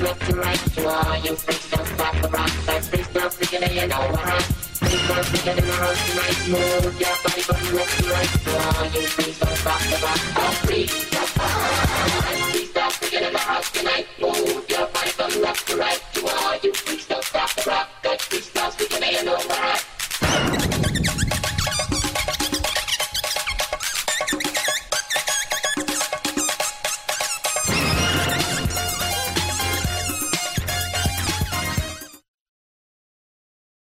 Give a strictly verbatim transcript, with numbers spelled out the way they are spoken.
left to right. To all you freaks, don't stop the rock. That freaks, don't freaking and you know what, huh? Freaks, don't freaking in the house tonight. Move your body from left to right. To all you freaks, don't stop the rock. That freaks, don't stop the rock. Freaks, don't freaking in the house tonight. Move your body from left to right. To all you freaks.